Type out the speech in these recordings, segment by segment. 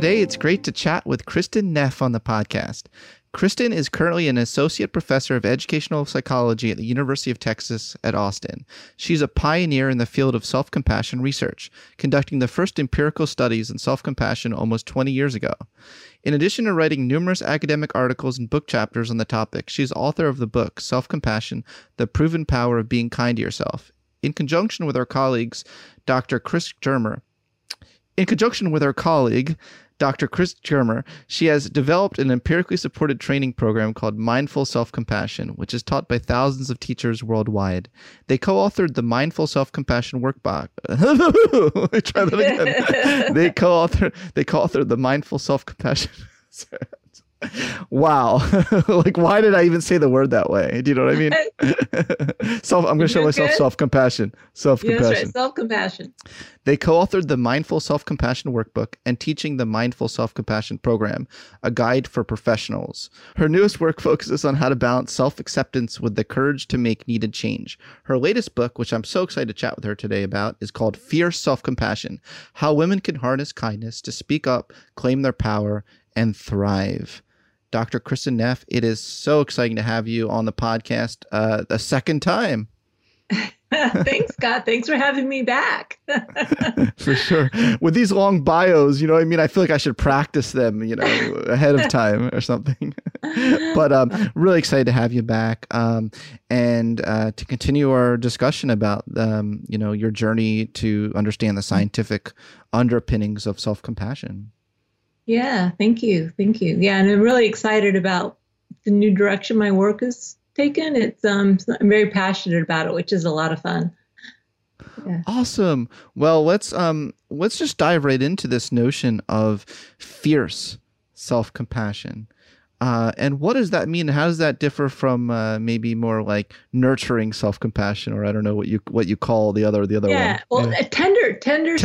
Today, it's great to chat with Kristin Neff on the podcast. Kristin is currently an associate professor of educational psychology at the University of Texas at Austin. She's a pioneer in the field of self-compassion research, conducting the first empirical studies in self-compassion almost 20 years ago. In addition to writing numerous academic articles and book chapters on the topic, she's author of the book Self-Compassion: The Proven Power of Being Kind to Yourself. In conjunction with her colleagues, Dr. Chris Germer, she has developed an empirically supported training program called Mindful Self-Compassion, which is taught by thousands of teachers worldwide. They co-authored the Mindful Self-Compassion Workbook. Try that again. They co-authored the Mindful Self-Compassion. Wow. Like, why did I even say the word that way? Do you know what I mean? I'm going to show myself self-compassion. Self-compassion. Yeah, that's right. Self-compassion. They co-authored the Mindful Self-Compassion Workbook and Teaching the Mindful Self-Compassion Program, a guide for professionals. Her newest work focuses on how to balance self-acceptance with the courage to make needed change. Her latest book, which I'm so excited to chat with her today about, is called Fierce Self-Compassion: How Women Can Harness Kindness to Speak Up, Claim Their Power, and Thrive. Dr. Kristin Neff, it is so exciting to have you on the podcast a second time. Thanks, Scott. Thanks for having me back. For sure. With these long bios, you know what I mean? I feel like I should practice them, ahead of time or something. But really excited to have you back and to continue our discussion about, your journey to understand the scientific underpinnings of self-compassion. Yeah, thank you. Yeah, and I'm really excited about the new direction my work has taken. It's I'm very passionate about it, which is a lot of fun. Yeah. Awesome. Well, let's just dive right into this notion of fierce self-compassion. And what does that mean? How does that differ from maybe more like nurturing self-compassion, or I don't know what you call the other one? Yeah, well, tender.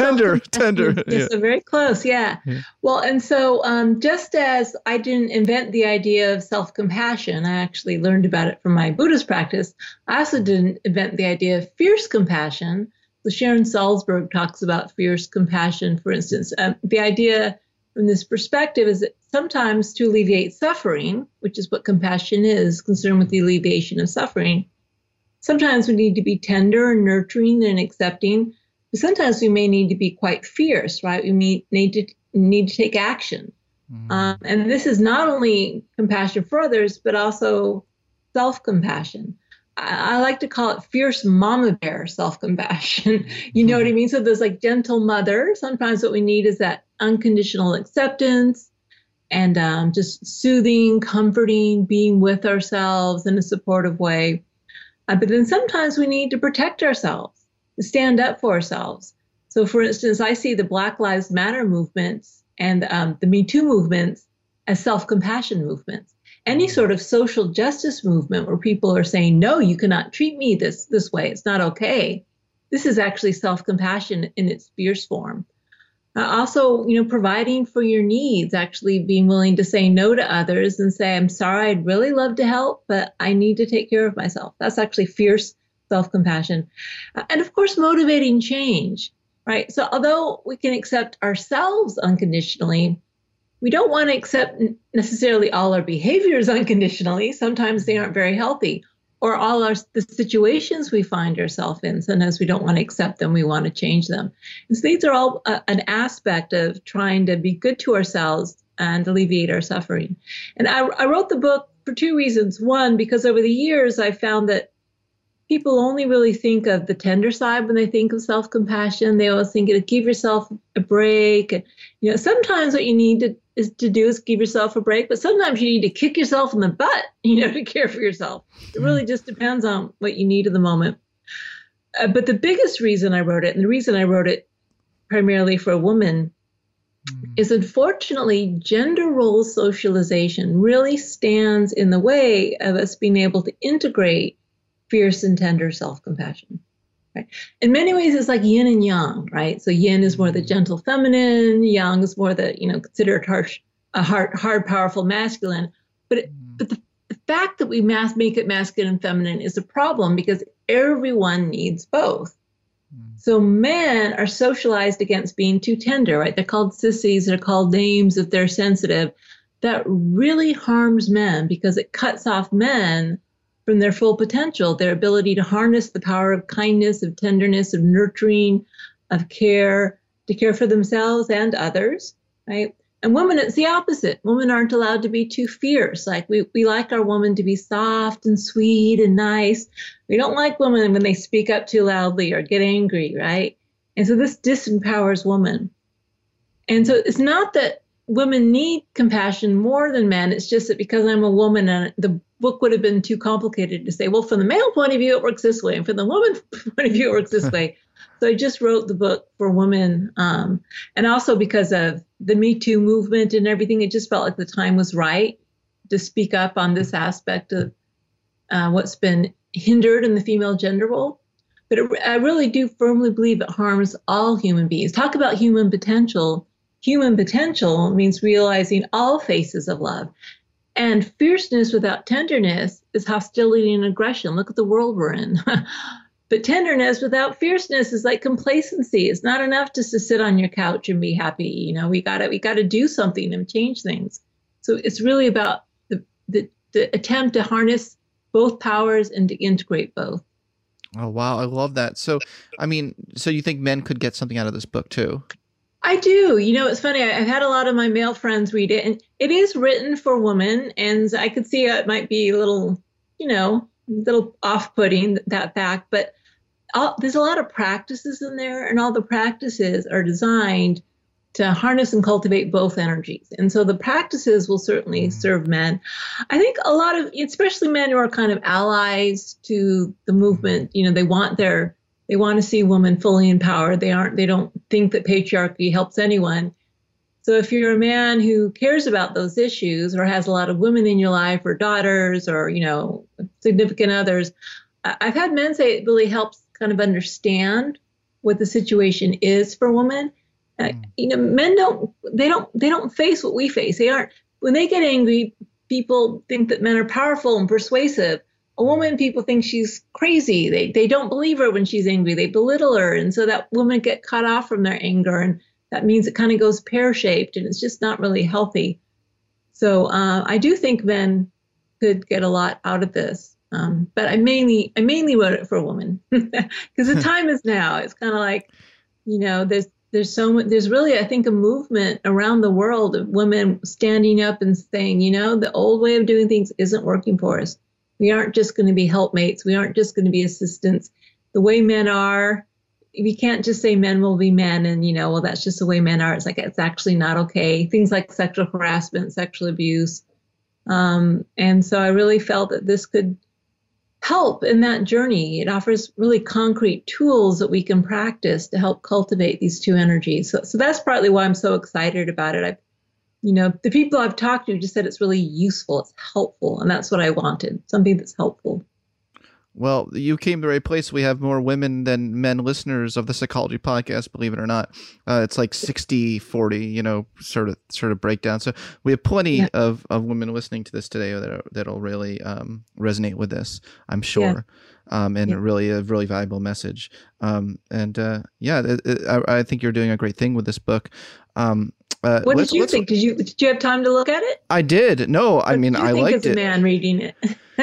Yeah. So very close. Yeah. Well, and so just as I didn't invent the idea of self-compassion, I actually learned about it from my Buddhist practice. I also didn't invent the idea of fierce compassion. So Sharon Salzberg talks about fierce compassion, for instance. The idea from this perspective is that sometimes to alleviate suffering, which is what compassion is, concerned with the alleviation of suffering, sometimes we need to be tender and nurturing and accepting, but sometimes we may need to be quite fierce, right? We need to take action. And this is not only compassion for others, but also self-compassion. I like to call it fierce mama bear self-compassion. You know what I mean? So there's like gentle mother. Sometimes what we need is that unconditional acceptance and just soothing, comforting, being with ourselves in a supportive way. But then sometimes we need to protect ourselves, to stand up for ourselves. So for instance, I see the Black Lives Matter movements and the Me Too movements as self-compassion movements. Any sort of social justice movement where people are saying, no, you cannot treat me this way. It's not okay. This is actually self-compassion in its fierce form. Also, providing for your needs, actually being willing to say no to others and say, I'm sorry, I'd really love to help, but I need to take care of myself. That's actually fierce self-compassion. And of course, motivating change, right? So although we can accept ourselves unconditionally, we don't want to accept necessarily all our behaviors unconditionally. Sometimes they aren't very healthy, or the situations we find ourselves in. Sometimes we don't want to accept them. We want to change them. And so these are all an aspect of trying to be good to ourselves and alleviate our suffering. And I wrote the book for two reasons. One, because over the years, I found that people only really think of the tender side when they think of self-compassion. They always think give yourself a break. And, sometimes what you need to do is give yourself a break, but sometimes you need to kick yourself in the butt, to care for yourself. It really just depends on what you need at the moment. But the biggest reason I wrote it, and the reason I wrote it primarily for a woman, is unfortunately gender role socialization really stands in the way of us being able to integrate fierce and tender self-compassion. Right? In many ways, it's like yin and yang, right? So yin is more the gentle feminine, yang is more the, considered hard, powerful masculine. But the fact that we make it masculine and feminine is a problem because everyone needs both. So men are socialized against being too tender, right? They're called sissies, they're called names if they're sensitive. That really harms men because it cuts off men from their full potential, their ability to harness the power of kindness, of tenderness, of nurturing, of care, to care for themselves and others, right? And women, it's the opposite. Women aren't allowed to be too fierce. Like we like our woman to be soft and sweet and nice. We don't like women when they speak up too loudly or get angry, right? And so this disempowers women. And so it's not that women need compassion more than men. It's just that because I'm a woman and the book would have been too complicated to say, well, from the male point of view, it works this way. And from the woman's point of view, it works this way. So I just wrote the book for women. And also because of the Me Too movement and everything, it just felt like the time was right to speak up on this aspect of what's been hindered in the female gender role. But I really do firmly believe it harms all human beings. Talk about human potential. Human potential means realizing all faces of love. And fierceness without tenderness is hostility and aggression. Look at the world we're in. But tenderness without fierceness is like complacency. It's not enough just to sit on your couch and be happy. You know, we gotta do something and change things. So it's really about the attempt to harness both powers and to integrate both. Oh, wow. I love that. So, I mean, so you think men could get something out of this book too? I do. You know, it's funny. I've had a lot of my male friends read it, and it is written for women. And I could see it might be a little, little off-putting, that fact. But there's a lot of practices in there, and all the practices are designed to harness and cultivate both energies. And so the practices will certainly serve men. I think a lot of, especially men who are kind of allies to the movement, they want to see women fully empowered. They don't think that patriarchy helps anyone. So if you're a man who cares about those issues or has a lot of women in your life or daughters or, significant others, I've had men say it really helps kind of understand what the situation is for women. Men don't face what we face. When they get angry, people think that men are powerful and persuasive. A woman, people think she's crazy. They don't believe her when she's angry. They belittle her. And so that women get cut off from their anger. And that means it kind of goes pear-shaped and it's just not really healthy. So I do think men could get a lot out of this. But I mainly wrote it for a woman because the time is now. It's kind of like, there's really, I think, a movement around the world of women standing up and saying, the old way of doing things isn't working for us. We aren't just going to be helpmates. We aren't just going to be assistants. The way men are, we can't just say men will be men and, well, that's just the way men are. It's like, it's actually not okay. Things like sexual harassment, sexual abuse. And so I really felt that this could help in that journey. It offers really concrete tools that we can practice to help cultivate these two energies. So that's partly why I'm so excited about it. The people I've talked to just said it's really useful, it's helpful, and that's what I wanted, something that's helpful. Well, you came to the right place. We have more women than men listeners of the Psychology Podcast, believe it or not. It's like 60-40, sort of breakdown. So we have plenty of women listening to this today that'll really resonate with this, I'm sure. Really a really valuable message. I think you're doing a great thing with this book. What did you think? Did you have time to look at it? I did. No, I mean, I liked it. As a man reading it.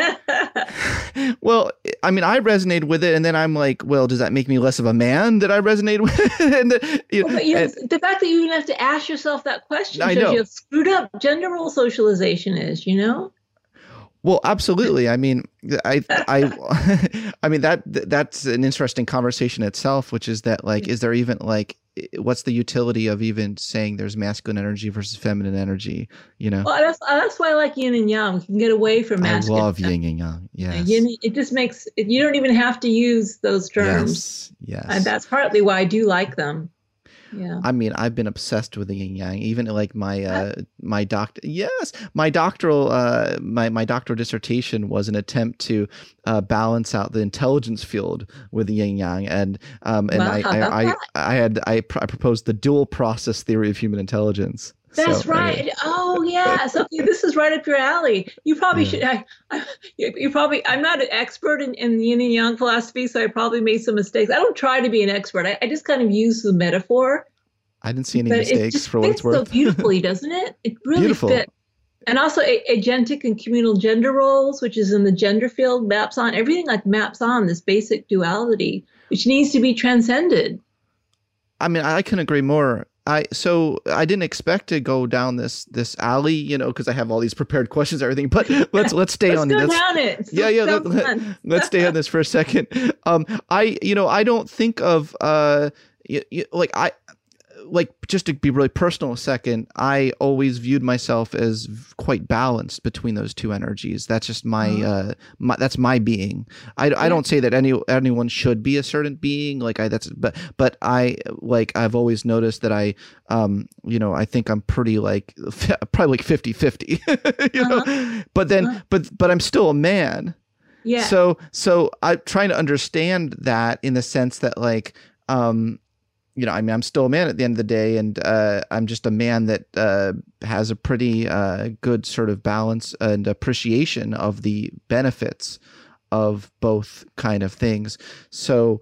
Well, I mean, I resonated with it, and then I'm like, well, does that make me less of a man that I resonate with? And the fact that you even have to ask yourself that question shows you how screwed up gender role socialization is, Well, absolutely. I mean, I mean that's an interesting conversation itself, which is that is there even what's the utility of even saying there's masculine energy versus feminine energy? Well, that's why I like yin and yang. We can get away from masculine. I love yin and yang. Yes. It just makes you don't even have to use those terms. Yes. And that's partly why I do like them. Yeah. I mean, I've been obsessed with the yin yang. Even my doctoral dissertation was an attempt to balance out the intelligence field with the yin yang, and I proposed the dual process theory of human intelligence. That's right. Anyway. Oh, yeah. So this is right up your alley. You probably should. You probably. I'm not an expert in yin and yang philosophy, so I probably made some mistakes. I don't try to be an expert. I just kind of use the metaphor. I didn't see any mistakes for what it's worth. So beautifully, doesn't it? It really Beautiful. fits. And also agentic and communal gender roles, which is in the gender field, maps on everything, like maps on this basic duality, which needs to be transcended. I mean, I can agree more. So I didn't expect to go down this alley, because I have all these prepared questions, and everything. But let's stay on this. Down it. Let's stay on this for a second. I don't think of just to be really personal a second, I always viewed myself as quite balanced between those two energies. That's just that's my being. I don't say that anyone should be a certain being. But I've always noticed that I think I'm pretty probably 50-50, but I'm still a man. Yeah. So I'm trying to understand that in the sense that I'm still a man at the end of the day, and I'm just a man that has a pretty good sort of balance and appreciation of the benefits of both kind of things. So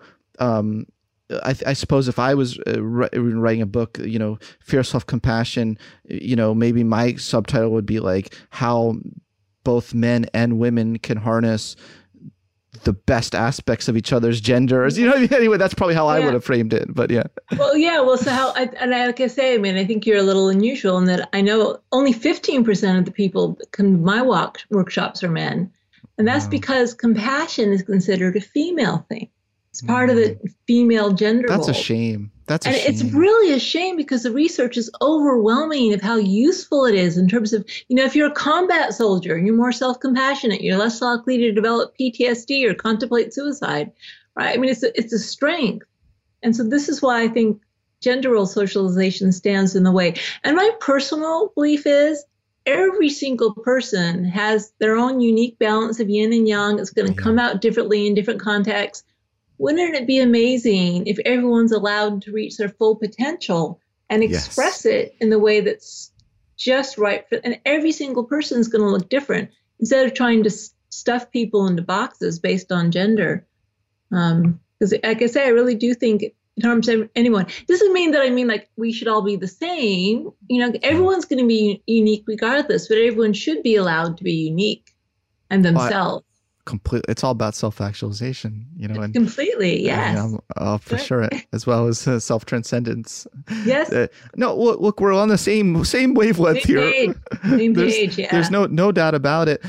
I suppose if I was writing a book, Fierce Self-Compassion, maybe my subtitle would be how both men and women can harness the best aspects of each other's genders. Anyway, that's probably how I would have framed it, but yeah. Well, so like I say, I think you're a little unusual in that I know only 15% of the people that come to my workshops are men. And that's because compassion is considered a female thing. It's part of the female gender role. That's a shame. It's really a shame because the research is overwhelming of how useful it is in terms of, if you're a combat soldier, you're more self-compassionate, you're less likely to develop PTSD or contemplate suicide, right? It's a strength. And so this is why I think gender role socialization stands in the way. And my personal belief is every single person has their own unique balance of yin and yang. It's going to come out differently in different contexts. Wouldn't it be amazing if everyone's allowed to reach their full potential and express it in the way that's just right and every single person is going to look different instead of trying to stuff people into boxes based on gender. Because like I say, I really do think in terms of anyone, this doesn't mean that we should all be the same. Everyone's going to be unique regardless, but everyone should be allowed to be unique and themselves. Completely, it's all about self-actualization, and completely, yes, for sure, as well as self-transcendence. Yes. No, look, we're on the same wavelength here. Same page, yeah. There's no doubt about it.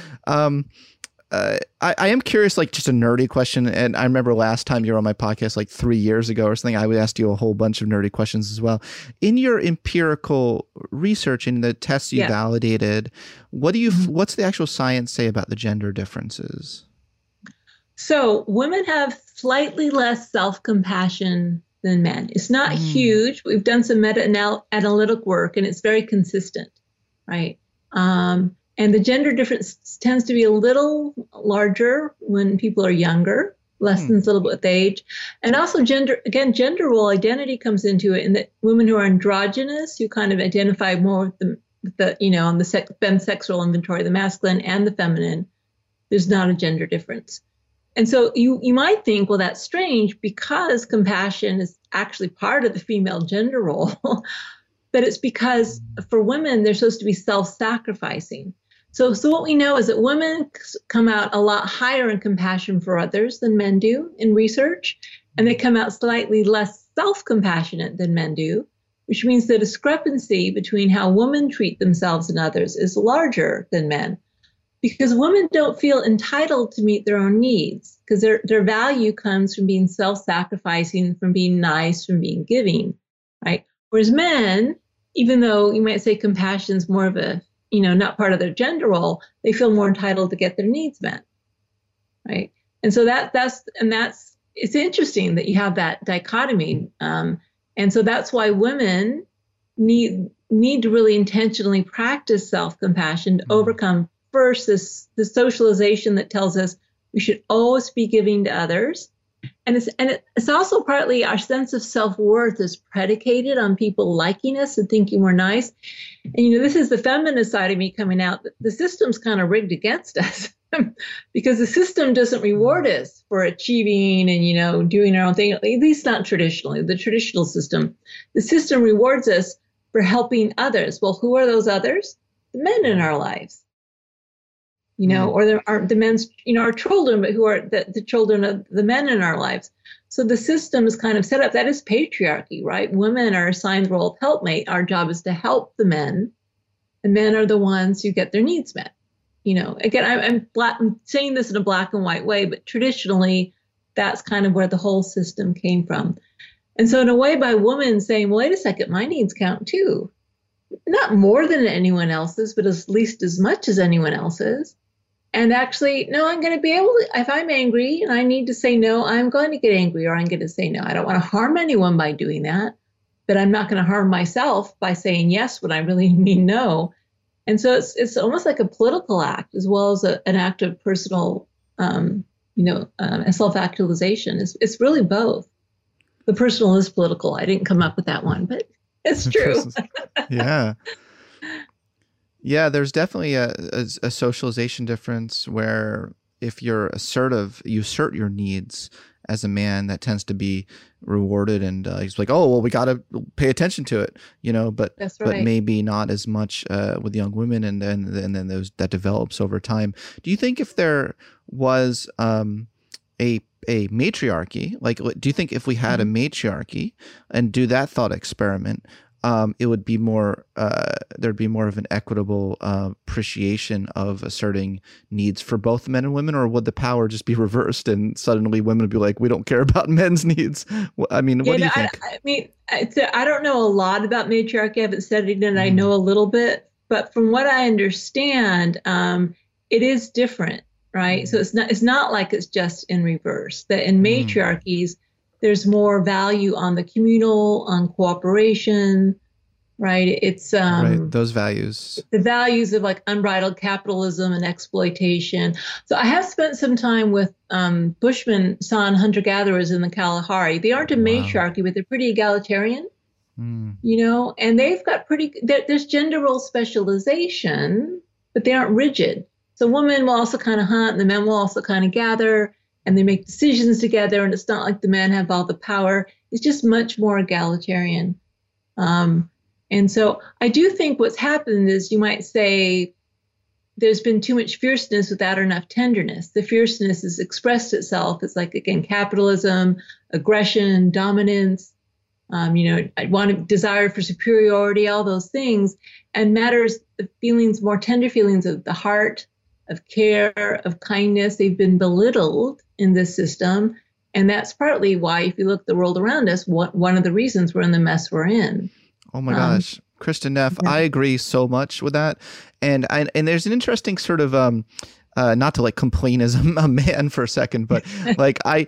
I am curious, just a nerdy question, and I remember last time you were on my podcast 3 years ago or something, I would ask you a whole bunch of nerdy questions as well. In your empirical research, in the tests you validated, what's the actual science say about the gender differences? So women have slightly less self-compassion than men. It's not huge. We've done some meta-analytic work, and it's very consistent, right? And the gender difference tends to be a little larger when people are younger, lessens a little bit with age. And also gender role identity comes into it in that women who are androgynous, who kind of identify more with the on the femsexual inventory, the masculine and the feminine, there's not a gender difference. And so you might think, well, that's strange because compassion is actually part of the female gender role. But it's because for women, they're supposed to be self-sacrificing. So what we know is that women come out a lot higher in compassion for others than men do in research, and they come out slightly less self-compassionate than men do, which means the discrepancy between how women treat themselves and others is larger than men, because women don't feel entitled to meet their own needs, because their value comes from being self-sacrificing, from being nice, from being giving, right? Whereas men, even though you might say compassion is more of a not part of their gender role, they feel more entitled to get their needs met, right? And so it's interesting that you have that dichotomy, and so that's why women need to really intentionally practice self-compassion to overcome first the socialization that tells us we should always be giving to others, And it's also partly our sense of self-worth is predicated on people liking us and thinking we're nice. And, this is the feminist side of me coming out. The system's kind of rigged against us because the system doesn't reward us for achieving and, doing our own thing, at least not traditionally, the traditional system. The system rewards us for helping others. Well, who are those others? The men in our lives. Or there aren't the men's, our children, but who are the children of the men in our lives. So the system is kind of set up. That is patriarchy, right? Women are assigned the role of helpmate. Our job is to help the men. The men are the ones who get their needs met. Again, I'm saying this in a black and white way, but traditionally, that's kind of where the whole system came from. And so in a way, by women saying, well, wait a second, my needs count too. Not more than anyone else's, but at least as much as anyone else's. And actually, no, I'm going to be able to, if I'm angry and I need to say no, I'm going to get angry or I'm going to say no. I don't want to harm anyone by doing that, but I'm not going to harm myself by saying yes when I really mean no. And so it's almost like a political act as well as an act of personal, self-actualization. It's really both. The personal is political. I didn't come up with that one, but it's true. Yeah. Yeah, there's definitely a socialization difference where if you're assertive, you assert your needs as a man, that tends to be rewarded. And he's like, oh, well, we got to pay attention to it, but That's right. But maybe not as much with young women. And then that develops over time. Do you think if there was a matriarchy, like, do you think if we had a matriarchy and do that thought experiment, it would be more, there'd be more of an equitable appreciation of asserting needs for both men and women, or would the power just be reversed and suddenly women would be like, we don't care about men's needs? I mean, what do you think? I don't know a lot about matriarchy. I haven't studied it. I know a little bit, but from what I understand, it is different, right? So it's not like it's just in reverse. That in matriarchies, there's more value on the communal, on cooperation, right? It's right, those values. The values of like unbridled capitalism and exploitation. So I have spent some time with Bushman San hunter-gatherers in the Kalahari. They aren't a matriarchy, but they're pretty egalitarian, and they've got there's gender role specialization, but they aren't rigid. So women will also kind of hunt, and the men will also kind of gather, and they make decisions together, and it's not like the men have all the power. It's just much more egalitarian. And so I do think what's happened is, you might say, there's been too much fierceness without enough tenderness. The fierceness has expressed itself as, like, again, capitalism, aggression, dominance, desire for superiority, all those things, and matters, the feelings, more tender feelings of the heart, of care, of kindness, they've been belittled in this system. And that's partly why, if you look at the world around us, one of the reasons we're in the mess we're in. Oh my gosh. Kristin Neff, I agree so much with that. And there's an interesting sort of, not to like complain as a man for a second, but like I'm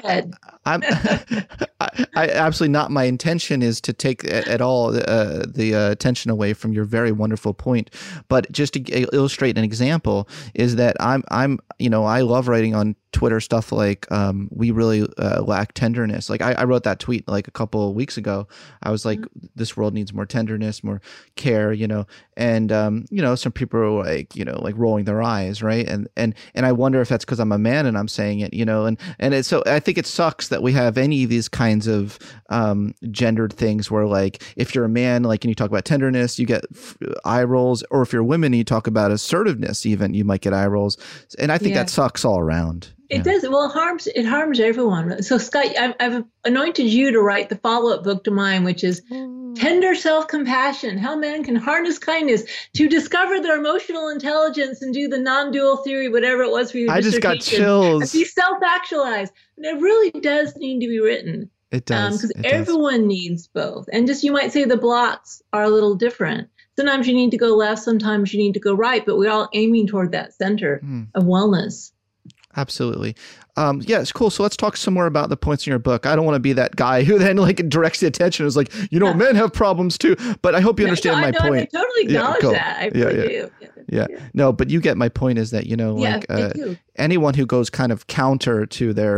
absolutely not. My intention is to take at all the attention away from your very wonderful point. But just to illustrate an example is that I love writing on Twitter stuff like we really lack tenderness. Like I wrote that tweet like a couple of weeks ago. I was like, this world needs more tenderness, more care, and some people are like rolling their eyes, right? And I wonder if that's because I'm a man and I'm saying it, and so I think it sucks that we have any of these kinds of gendered things where, like, if you're a man, like, and you talk about tenderness, you get eye rolls, or if you're a woman and you talk about assertiveness, even, you might get eye rolls. And I think that sucks all around. It does. Well, it harms everyone. So, Scott, I've anointed you to write the follow-up book to mine, which is Tender Self-Compassion, How Men Can Harness Kindness to Discover Their Emotional Intelligence and Do the Non-Dual Theory, whatever it was for your dissertation. I just got chills. And be self-actualized. And it really does need to be written. It does. Because everyone needs both. And just, you might say the blocks are a little different. Sometimes you need to go left, sometimes you need to go right, but we're all aiming toward that center of wellness. Absolutely. Yeah, it's cool. So let's talk some more about the points in your book. I don't want to be that guy who then like directs the attention. Is like, men have problems too. But I hope you understand my point. I totally acknowledge that. I really do. Yeah. No, but you get my point is that, anyone who goes kind of counter to their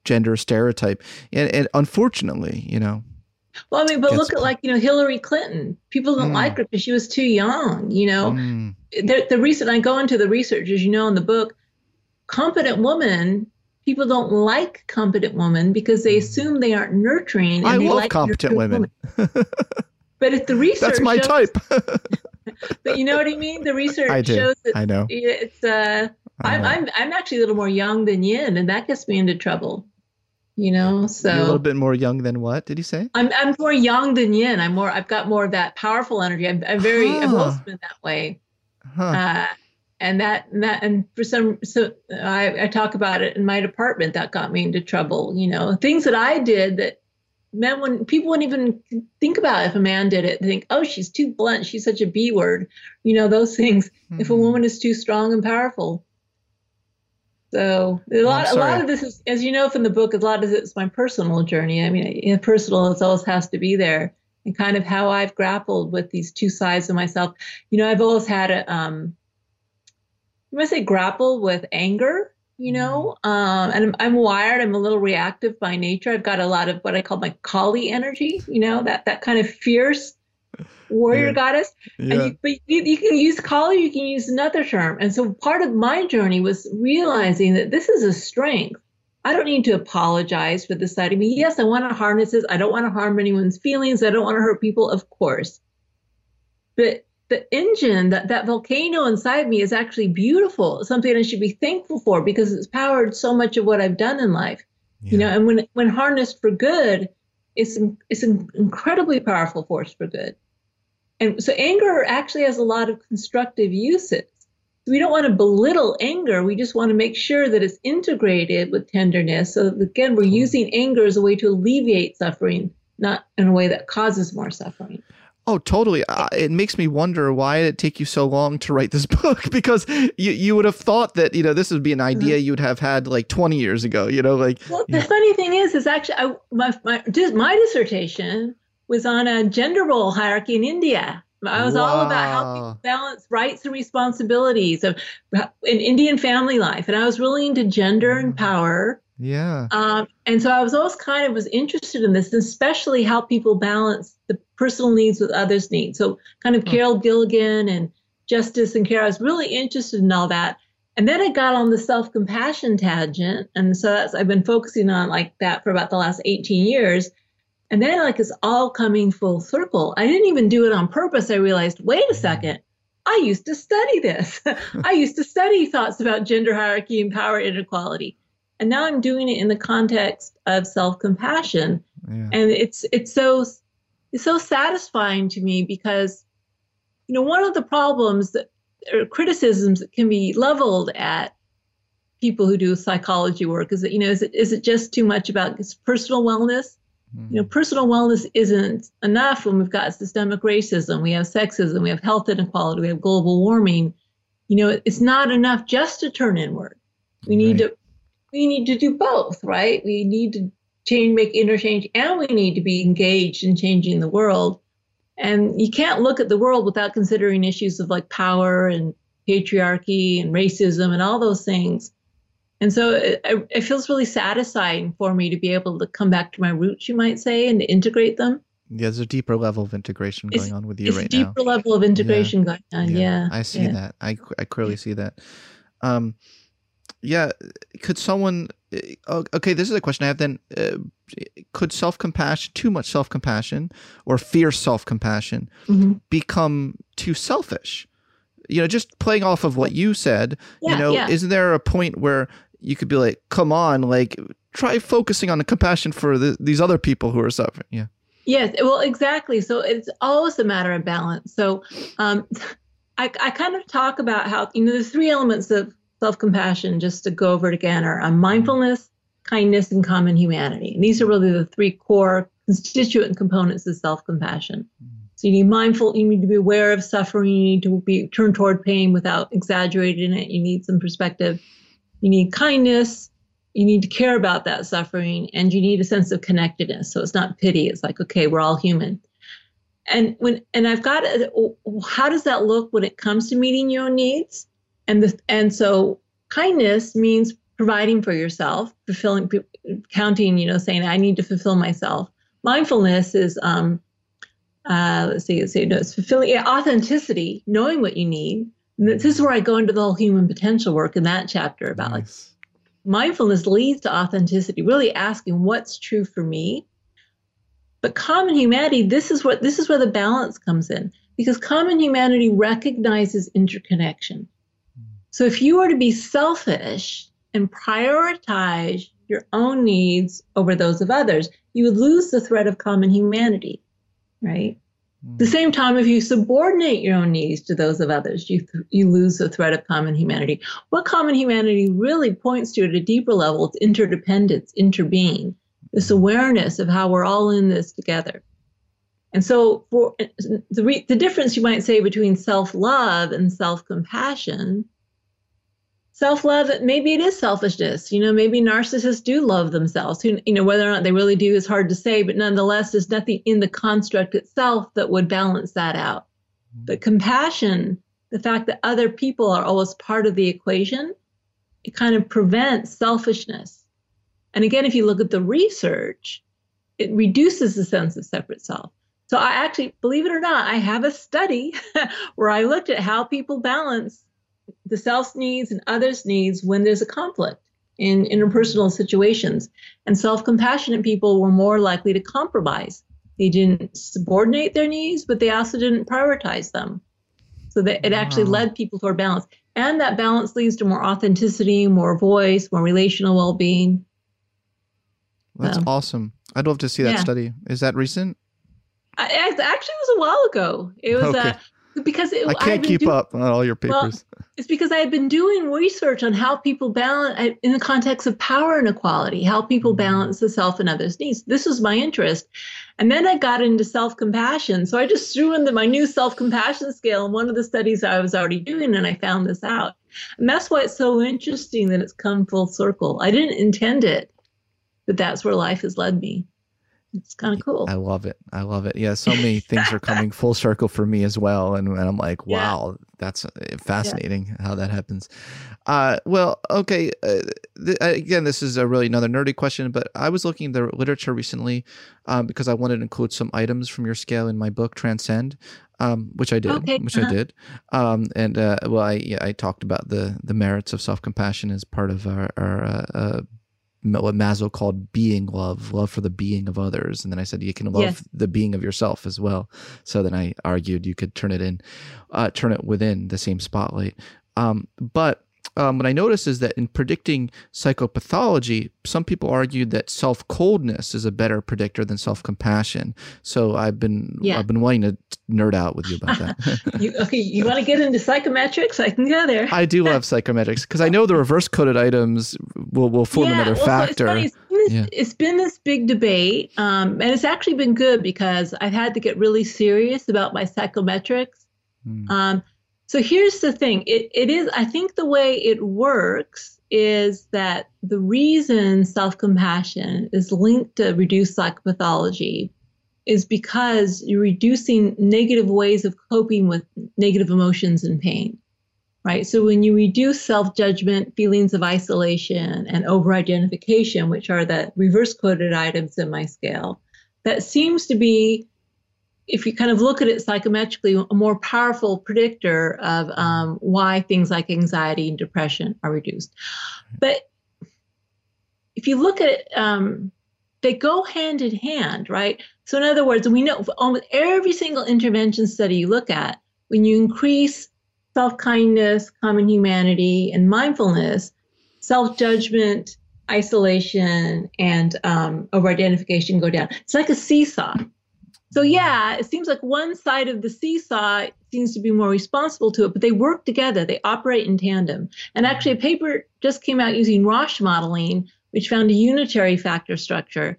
gender stereotype. And unfortunately, Well, I mean, but look at Hillary Clinton. People don't like her because she was too young, The reason I go into the research, as you know, in the book, competent woman, people don't like competent women because they assume they aren't nurturing. And I love like competent women. But if the research That's my type. But you know what I mean? The research I do. shows that I know. It's I'm actually a little more young than yin, and that gets me into trouble. So you're a little bit more young than what did you say? I'm more young than yin. I've got more of that powerful energy. I've always been that way. And for I talk about it in my department. That got me into trouble. Things that I did that when people wouldn't even think about it. If a man did it, they think, oh, she's too blunt. She's such a B word. Those things. If a woman is too strong and powerful. So a lot of this is, as you know from the book, a lot of it's my personal journey. I mean, personal, it always has to be there, and kind of how I've grappled with these two sides of myself. I've always had you must say grapple with anger. And I'm wired. I'm a little reactive by nature. I've got a lot of what I call my Kali energy. That kind of fierce warrior goddess. Yeah. But you can use Kali, you can use another term. And so part of my journey was realizing that this is a strength. I don't need to apologize for this side of me. Yes, I want to harness this. I don't want to harm anyone's feelings. I don't want to hurt people, of course. But the engine, that volcano inside me is actually beautiful. It's something I should be thankful for because it's powered so much of what I've done in life. Yeah. And when harnessed for good, it's an incredibly powerful force for good. And so anger actually has a lot of constructive uses. We don't want to belittle anger. We just want to make sure that it's integrated with tenderness. So again, we're using anger as a way to alleviate suffering, not in a way that causes more suffering. Oh, totally. It makes me wonder, why did it take you so long to write this book? Because you would have thought that, this would be an idea you would have had like 20 years ago, Well, the funny thing is actually my dissertation was on a gender role hierarchy in India. I was all about how people balance rights and responsibilities in Indian family life. And I was really into gender and power. Yeah. And so I was always was interested in this, especially how people balance the personal needs with others' needs. So kind of Carol Gilligan and justice and care. I was really interested in all that. And then I got on the self-compassion tangent. And so I've been focusing on like that for about the last 18 years. And then it's all coming full circle. I didn't even do it on purpose. I realized, wait a second, I used to study this. I used to study thoughts about gender hierarchy and power inequality. And now I'm doing it in the context of self-compassion. Yeah. And it's so satisfying to me because, one of the problems or criticisms that can be leveled at people who do psychology work is that, is it just too much about personal wellness? Mm-hmm. Personal wellness isn't enough when we've got systemic racism, we have sexism, we have health inequality, we have global warming. It's not enough just to turn inward. We need to do both, right? We need to make interchange, and we need to be engaged in changing the world. And you can't look at the world without considering issues of like power and patriarchy and racism and all those things. And so it feels really satisfying for me to be able to come back to my roots, you might say, and to integrate them. Yeah, there's a deeper level of integration going on with you right now. It's a deeper level of integration going on, yeah. I see that. I clearly see that. Could someone, okay, this is a question I have then. Could self-compassion, too much self-compassion or fierce self-compassion become too selfish? Just playing off of what you said, isn't there a point where you could be like, come on, like try focusing on the compassion for these other people who are suffering? Yeah. Yes, well, exactly. So it's always a matter of balance. So I kind of talk about how, there's three elements of self-compassion, just to go over it again, are mindfulness, kindness, and common humanity. And these are really the three core constituent components of self-compassion. So you need to be aware of suffering, you need to be turned toward pain without exaggerating it, you need some perspective, you need kindness, you need to care about that suffering, and you need a sense of connectedness. So it's not pity, it's like, okay, we're all human. And I've got, how does that look when it comes to meeting your own needs? And so kindness means providing for yourself, fulfilling, counting, saying, I need to fulfill myself. Mindfulness is, it's fulfilling authenticity, knowing what you need. And this is where I go into the whole human potential work in that chapter about Nice. mindfulness leads to authenticity, really asking what's true for me. But common humanity, this is where the balance comes in, because common humanity recognizes interconnection. So if you were to be selfish and prioritize your own needs over those of others, you would lose the thread of common humanity, right? At the same time, if you subordinate your own needs to those of others, you lose the thread of common humanity. What common humanity really points to at a deeper level, it's interdependence, interbeing, this awareness of how we're all in this together. And so for the difference, you might say, between self-love and self-compassion, self-love, maybe it is selfishness. Maybe narcissists do love themselves. Whether or not they really do is hard to say, but nonetheless, there's nothing in the construct itself that would balance that out. But compassion, the fact that other people are always part of the equation, it kind of prevents selfishness. And again, if you look at the research, it reduces the sense of separate self. So I actually, believe it or not, I have a study where I looked at how people balance the self's needs and others' needs when there's a conflict in interpersonal situations. And self-compassionate people were more likely to compromise. They didn't subordinate their needs, but they also didn't prioritize them. So that it actually led people toward balance. And that balance leads to more authenticity, more voice, more relational well-being. That's awesome. I'd love to see that study. Is that recent? Actually, it was a while ago. It was okay. Because I can't keep up on all your papers. Well, it's because I had been doing research on how people balance in the context of power inequality, how people balance the self and others' needs. This was my interest. And then I got into self-compassion. So I just threw in my new self-compassion scale in one of the studies I was already doing, and I found this out. And that's why it's so interesting that it's come full circle. I didn't intend it, but that's where life has led me. It's kind of cool. I love it. Yeah, so many things are coming full circle for me as well. And I'm like, wow, that's fascinating how that happens. Well, okay. Again, this is really another nerdy question, but I was looking at the literature recently because I wanted to include some items from your scale in my book, Transcend, which I did. I talked about the merits of self-compassion as part of our what Maslow called being love for the being of others. And then I said, you can love the being of yourself as well. So then I argued you could turn it within the same spotlight. But what I noticed is that in predicting psychopathology, some people argued that self-coldness is a better predictor than self-compassion. So I've been wanting to nerd out with you about that. You want to get into psychometrics? I can go there. I do love psychometrics because I know the reverse-coded items will form another factor. So it's been this big debate, and it's actually been good because I've had to get really serious about my psychometrics. So here's the thing. It is, I think the way it works is that the reason self-compassion is linked to reduced psychopathology is because you're reducing negative ways of coping with negative emotions and pain, right? So when you reduce self-judgment, feelings of isolation, and over-identification, which are the reverse-coded items in my scale, that seems to be, if you kind of look at it psychometrically, a more powerful predictor of why things like anxiety and depression are reduced. But if you look at it, they go hand in hand, right? So in other words, we know almost every single intervention study you look at, when you increase self-kindness, common humanity, and mindfulness, self-judgment, isolation, and over-identification go down. It's like a seesaw. So yeah, it seems like one side of the seesaw seems to be more responsible to it, but they work together. They operate in tandem. And actually, a paper just came out using Roche modeling, which found a unitary factor structure.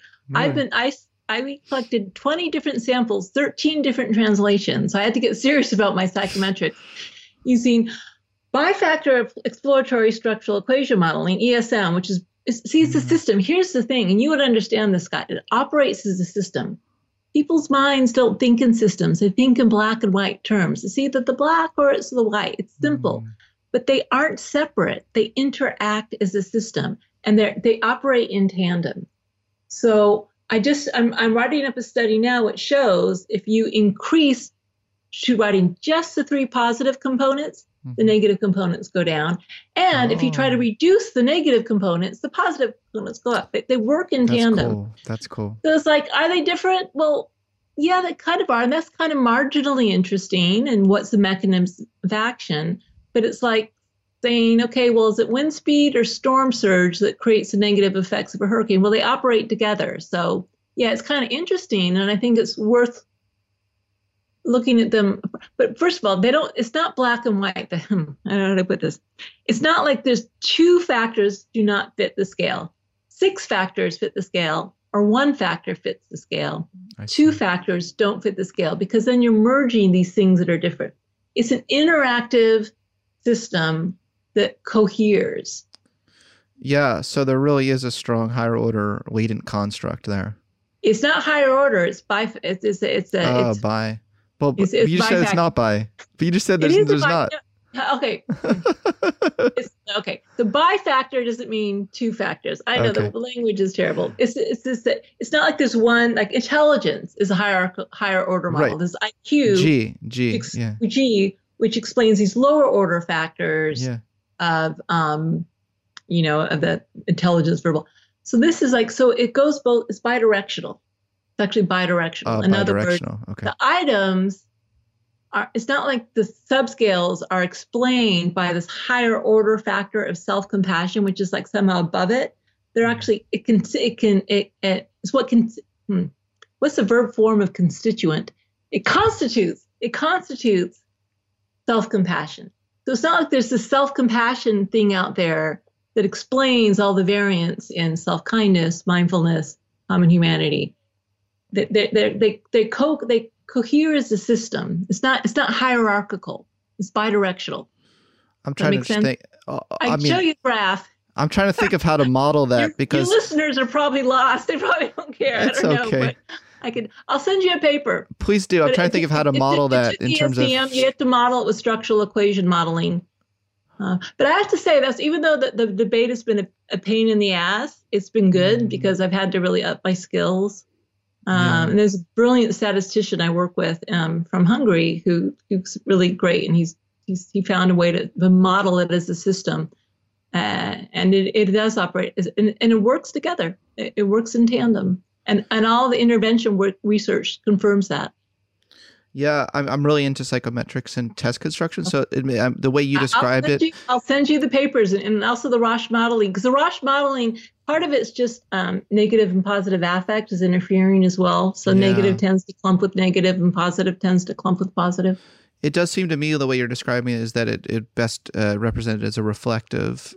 I collected 20 different samples, 13 different translations. So I had to get serious about my psychometrics using bifactor exploratory structural equation modeling, ESM, which is it's a system. Here's the thing, and you would understand this, Scott. It operates as a system. People's minds don't think in systems. They think in black and white terms. It's either the black or it's the white. It's simple. but they aren't separate. They interact as a system, and they operate in tandem. So I'm writing up a study now which shows if you increase to writing just the 3 positive components, the negative components go down. And if you try to reduce the negative components, the positive components go up. They work in tandem. Cool. That's cool. So it's like, are they different? Well, yeah, they kind of are. And that's kind of marginally interesting. And what's the mechanism of action? But it's like saying, okay, well, is it wind speed or storm surge that creates the negative effects of a hurricane? Well, they operate together. So yeah, it's kind of interesting. And I think it's worth looking at them. But first of all, it's not black and white. I don't know how to put this. It's not like there's 2 factors do not fit the scale. 6 factors fit the scale, or 1 factor fits the scale. 2 factors don't fit the scale, because then you're merging these things that are different. It's an interactive system that coheres. Yeah, so there really is a strong higher order latent construct there. It's not higher order. It's by. By. Well, you just said it's not by. But you just said there's not. Okay. Okay. The bi factor doesn't mean 2 factors. I know the language is terrible. It's just that it's not like there's one, like intelligence is a higher order model. Right. There's IQ. G, which explains these lower order factors of the intelligence verbal. So this is like, so it goes both, it's bidirectional. It's actually bidirectional. In other words, the items it's not like the subscales are explained by this higher order factor of self-compassion, which is like what's the verb form of constituent? It constitutes self-compassion. So it's not like there's this self-compassion thing out there that explains all the variants in self-kindness, mindfulness, common humanity. They cohere as a system. It's not hierarchical. It's bidirectional. I'm trying to think. I show you a graph. I'm trying to think of how to model that because your listeners are probably lost. They probably don't care. It's okay. But I'll send you a paper. Please do. I'm trying to think of how to model that in terms of. You have to model it with structural equation modeling. But I have to say that's, even though the debate has been a pain in the ass, it's been good because I've had to really up my skills. And there's a brilliant statistician I work with from Hungary who's really great, and he found a way to model it as a system, and it does operate and it works together. It works in tandem, and all the intervention research confirms that. Yeah, I'm really into psychometrics and test construction. So the way you described I'll send you the papers and also the Roche modeling, because the Roche modeling, part of it's just negative and positive affect is interfering as well. So negative tends to clump with negative and positive tends to clump with positive. It does seem to me the way you're describing it is that it best represented as a reflective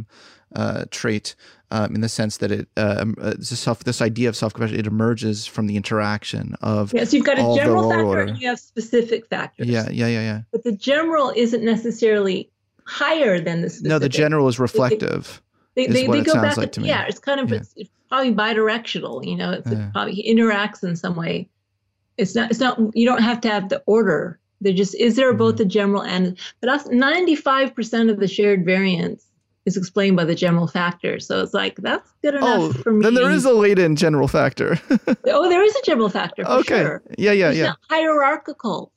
trait in the sense that this idea of self-compassion, it emerges from the interaction of so you've got a general factor order. and you have specific factors. Yeah. But the general isn't necessarily higher than the specific. No, the general is reflective. They go back like to me. Yeah, it's kind of it's probably bidirectional. It probably interacts in some way. It's not. You don't have to have the order. There just is there both the general and, but 95% of the shared variance is explained by the general factor. So it's like, that's good enough for me. Then there is a latent general factor. There is a general factor for sure. Yeah. It's not hierarchical.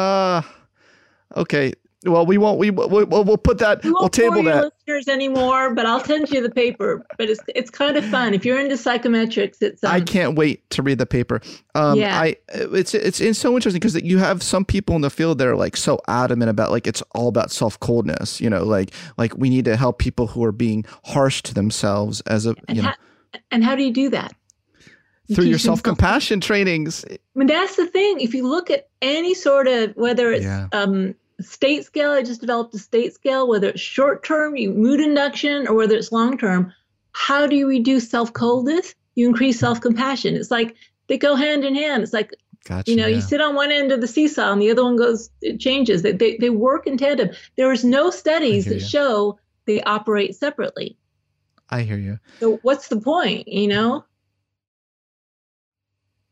Okay. Well, we'll put that. We'll table that. Listeners anymore, but I'll send you the paper. But it's kind of fun if you're into psychometrics. It's I can't wait to read the paper. It's so interesting because you have some people in the field that are like so adamant about like it's all about self-coldness. Like we need to help people who are being harsh to themselves as a and how do you do that? Through your self-compassion trainings. I mean, that's the thing. If you look at any sort of whether it's state scale, I just developed a state scale, whether it's short-term, mood induction, or whether it's long-term, how do you reduce self-coldness? You increase self-compassion. It's like they go hand in hand. It's like, you sit on one end of the seesaw and the other one it changes. They work in tandem. There is no studies that show they operate separately. I hear you. So what's the point,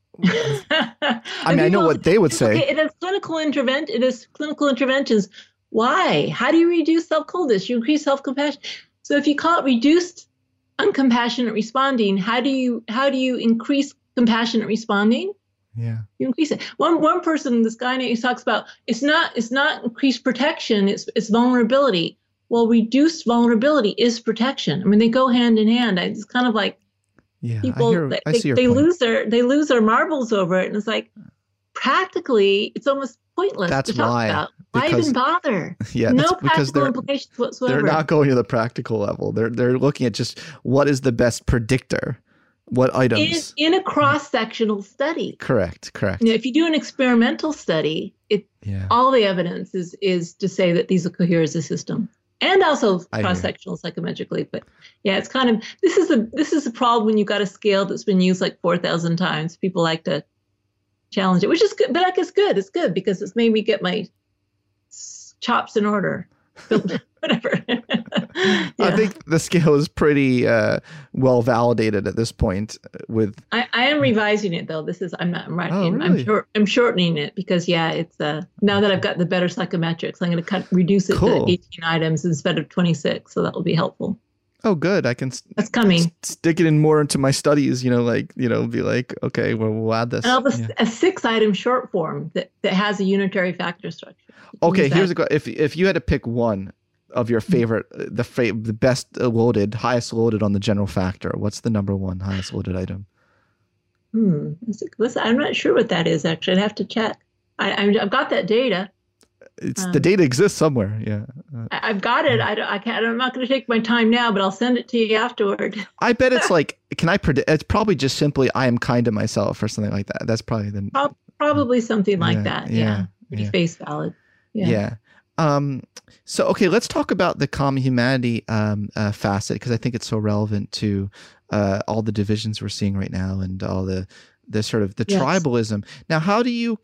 I know what they would say. It is clinical interventions Why? How do you reduce self-coldness? You increase self-compassion. So if you call it reduced uncompassionate responding, how do you increase compassionate responding? Yeah. You increase it. One person, this guy he talks about, it's not increased protection, it's vulnerability. Well, reduced vulnerability is protection. I mean, they go hand in hand. It's kind of like people they lose their marbles over it, and it's like practically it's almost pointless to talk about. Why even bother? Yeah, no practical implications whatsoever. They're not going to the practical level. They're looking at just what is the best predictor. What items? In a cross-sectional study. Correct. If you do an experimental study, all the evidence is to say that these will cohere as a system, and also cross-sectional psychometrically. But yeah, it's kind of this is the problem when you've got a scale that's been used like 4,000 times. People like to challenge it, which is good, but like it's good. It's good because it's made me get my chops in order. Whatever. Yeah. I think the scale is pretty well validated at this point. I am revising it though. I'm writing. Oh, really? I'm shortening it because it's now that I've got the better psychometrics, I'm going to reduce it to 18 items instead of 26. So that will be helpful. Oh, good. I can. That's coming. Stick it in more into my studies. Be like, okay, well, we'll add this. And I'll have a 6-item short form that has a unitary factor structure. Okay, here's a question. If you had to pick one of your favorite, the best loaded, highest loaded on the general factor, what's the number one highest loaded item? I'm not sure what that is, actually. I'd have to check. I've got that data. The data exists somewhere. Yeah. I've got it. I can't. I'm not going to take my time now, but I'll send it to you afterward. I bet it's like, can I predict? It's probably just simply, I am kind to myself or something like that. That's probably probably something like that. Yeah. Pretty face valid. Yeah. So, okay, let's talk about the common humanity facet, because I think it's so relevant to all the divisions we're seeing right now and all the sort of the tribalism. Now, how do you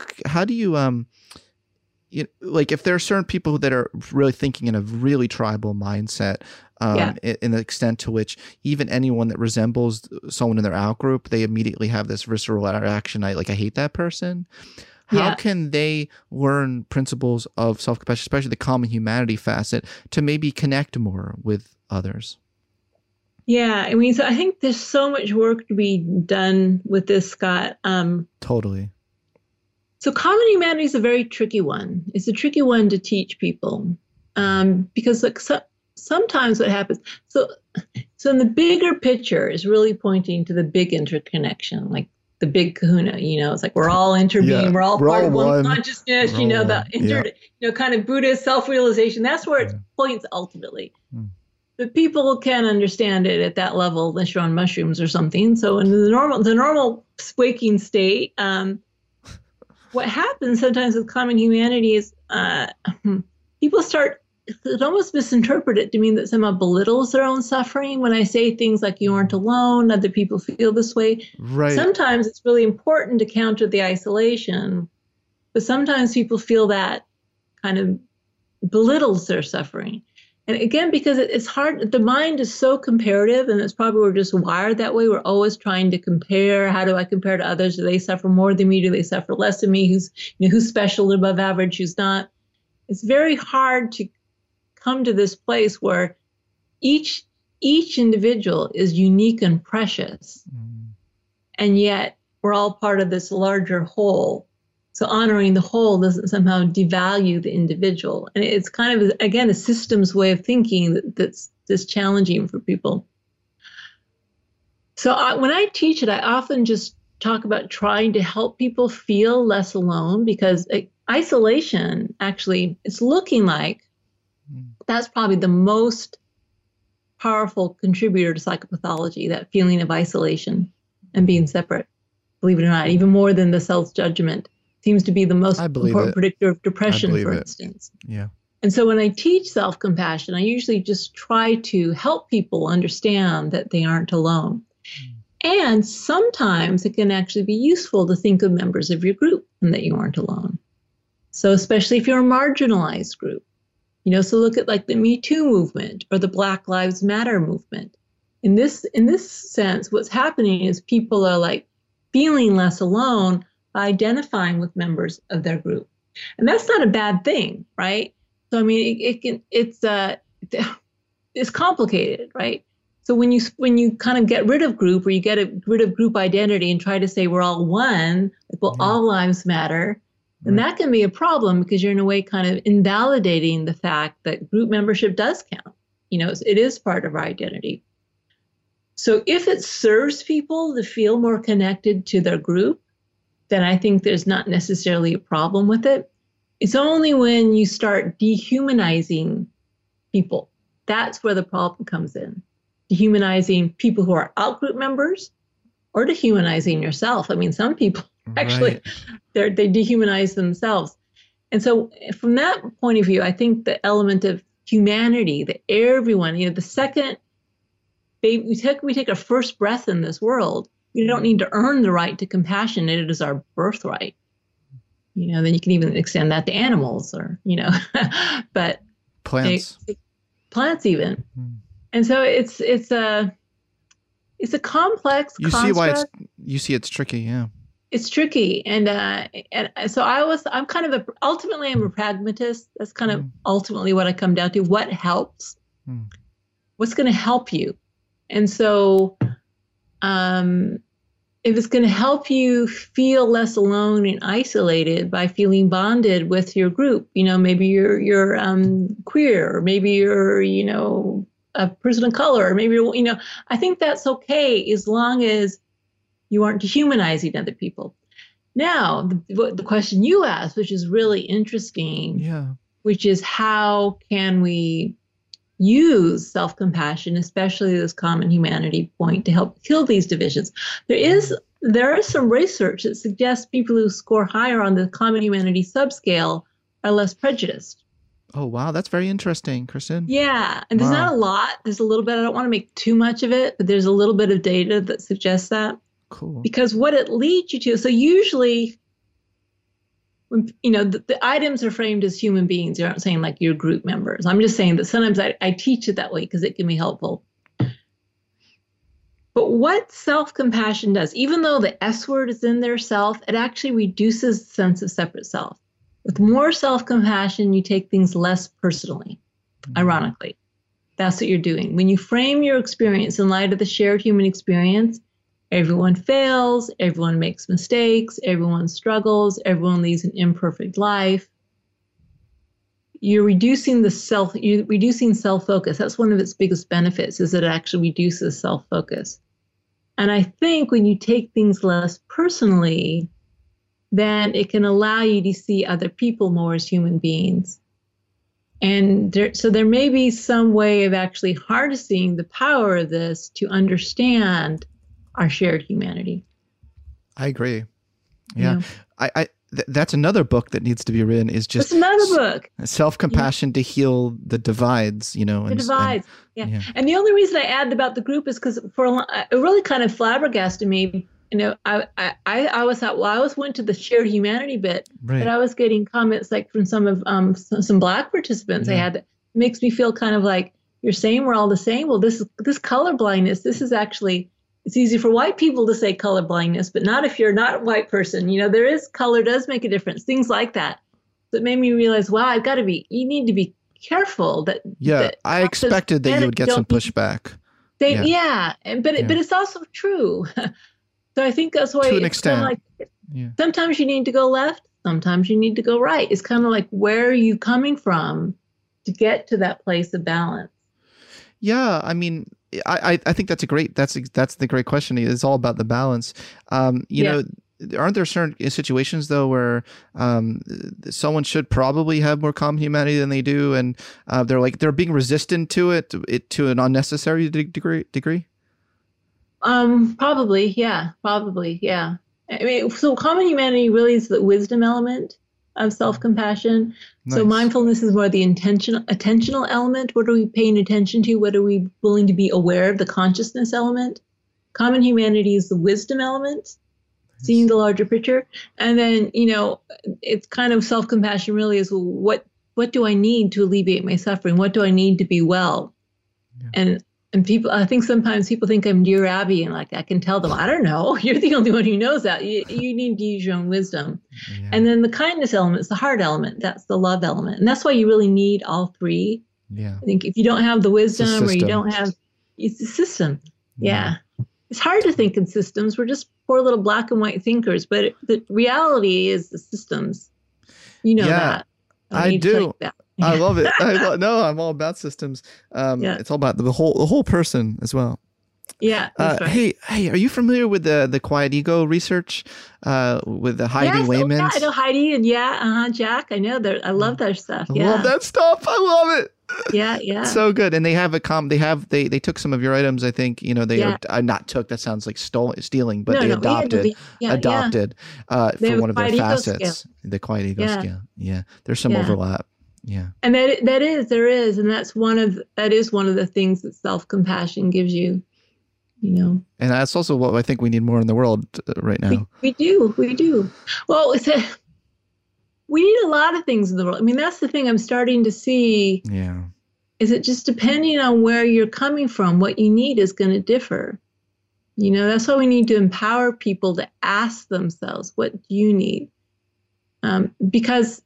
like if there are certain people that are really thinking in a really tribal mindset, in the extent to which even anyone that resembles someone in their out group, they immediately have this visceral reaction. I hate that person. How can they learn principles of self-compassion, especially the common humanity facet, to maybe connect more with others? Yeah, I mean, so I think there's so much work to be done with this, Scott. Totally. So common humanity is a very tricky one. It's a tricky one to teach people because sometimes what happens. So in the bigger picture is really pointing to the big interconnection, like the big kahuna, it's like we're all interbeing, we're all part of one consciousness, kind of Buddhist self-realization. That's where it points ultimately. But people can't understand it at that level unless you're on mushrooms or something. So in the normal waking state, what happens sometimes with common humanity is people start it almost misinterpret it to mean that somehow belittles their own suffering. When I say things like you aren't alone, other people feel this way. Right. Sometimes it's really important to counter the isolation, but sometimes people feel that kind of belittles their suffering. And again, because it's hard, the mind is so comparative, and it's probably we're just wired that way. We're always trying to compare. How do I compare to others? Do they suffer more than me? Do they suffer less than me? Who's special, above average, who's not? It's very hard to come to this place where each individual is unique and precious, and yet we're all part of this larger whole. So honoring the whole doesn't somehow devalue the individual. And it's kind of, again, a systems way of thinking that's challenging for people. So when I teach it, I often just talk about trying to help people feel less alone, because isolation, actually, it's looking like that's probably the most powerful contributor to psychopathology, that feeling of isolation and being separate, believe it or not, even more than the self-judgment. Seems to be the most important predictor of depression, for instance. Yeah. And so when I teach self-compassion, I usually just try to help people understand that they aren't alone. And sometimes it can actually be useful to think of members of your group and that you aren't alone. So especially if you're a marginalized group, so look at like the Me Too movement or the Black Lives Matter movement. In this sense, what's happening is people are like feeling less alone by identifying with members of their group. And that's not a bad thing, right? So I mean, it's complicated, right? So when you kind of get rid of group, or you rid of group identity and try to say we're all one, like, well, all lives matter, then that can be a problem, because you're in a way kind of invalidating the fact that group membership does count. It is part of our identity. So if it serves people to feel more connected to their group, then I think there's not necessarily a problem with it. It's only when you start dehumanizing people, that's where the problem comes in. Dehumanizing people who are out-group members, or dehumanizing yourself. I mean, some people actually, they dehumanize themselves. And so from that point of view, I think the element of humanity, that everyone, the second we take our first breath in this world, we don't need to earn the right to compassion. It is our birthright. Then you can even extend that to animals, or, but plants even. And so it's a complex construct. You see it's tricky. Yeah. It's tricky. And so I'm kind of ultimately I'm a pragmatist. That's kind of ultimately what I come down to. What helps? What's going to help you? And so, if it's going to help you feel less alone and isolated by feeling bonded with your group, maybe you're queer, or maybe you're, a person of color, or maybe, I think that's okay, as long as you aren't dehumanizing other people. Now, the question you asked, which is really interesting, which is how can we use self-compassion, especially this common humanity point, to help heal these divisions? There is some research that suggests people who score higher on the common humanity subscale are less prejudiced. Oh, wow. That's very interesting, Kristen. Yeah. And there's not a lot. There's a little bit. I don't want to make too much of it, but there's a little bit of data that suggests that. Cool. Because what it leads you to, so usually, when, the items are framed as human beings, you're not saying like you're group members. I'm just saying that sometimes I teach it that way because it can be helpful. But what self-compassion does, even though the S word is in there, self, it actually reduces the sense of separate self. With more self-compassion, you take things less personally, ironically. That's what you're doing. When you frame your experience in light of the shared human experience, everyone fails, everyone makes mistakes, everyone struggles, everyone leads an imperfect life. You're reducing self-focus. That's one of its biggest benefits, is that it actually reduces self-focus. And I think when you take things less personally, then it can allow you to see other people more as human beings. And so there may be some way of actually harnessing the power of this to understand our shared humanity. I agree. Yeah. That's another book that needs to be written, is just another book. Self-compassion to heal the divides, The divides. Yeah. And the only reason I add about the group is because it really kind of flabbergasted me. I always thought, well, I always went to the shared humanity bit, but I was getting comments like from some of some Black participants I had that makes me feel kind of like, you're saying we're all the same. Well, this color blindness, this is actually, it's easy for white people to say color blindness, but not if you're not a white person. Color does make a difference, things like that. So it made me realize, wow, you need to be careful that. Yeah, that I expected that you would get some pushback. But it's also true. So I think that's why, to an extent, sometimes you need to go left, sometimes you need to go right. It's kind of like, where are you coming from to get to that place of balance? Yeah, I mean, I think that's the great question. It's all about the balance. Aren't there certain situations though where someone should probably have more common humanity than they do, and they're being resistant to it to an unnecessary degree? Probably, yeah. I mean, so common humanity really is the wisdom element of self-compassion. Nice. So mindfulness is more the attentional element. What are we paying attention to? What are we willing to be aware of? The consciousness element. Common humanity is the wisdom element, seeing the larger picture. And then, it's kind of self-compassion really is, what do I need to alleviate my suffering? What do I need to be well? Yeah. And And people, I think sometimes people think I'm Dear Abby, and like I can tell them, I don't know. You're the only one who knows that. You need to use your own wisdom. Yeah. And then the kindness element is the heart element. That's the love element, and that's why you really need all three. Yeah. I think if you don't have the wisdom or you don't have, it's a system. Yeah. It's hard to think in systems. We're just poor little black and white thinkers, but the reality is the systems. You know that. I do. I love it. No, I'm all about systems. It's all about the whole person as well. Yeah. That's right. Hey, are you familiar with the quiet ego research with the Heidi Wayman? Yeah, I know Heidi and Jack. I know I love their stuff. I love that stuff. I love it. Yeah. It's so good. And they have they took some of your items. I think not took. That sounds like stealing, but they adopted for one of their facets, the quiet ego scale. Yeah, there's some overlap. Yeah, and there is, and that is one of the things that self-compassion gives you. And that's also what I think we need more in the world right now. We do. Well, we need a lot of things in the world. I mean, that's the thing I'm starting to see. Yeah. Is it just depending on where you're coming from, what you need is going to differ. That's why we need to empower people to ask themselves, what do you need? Because,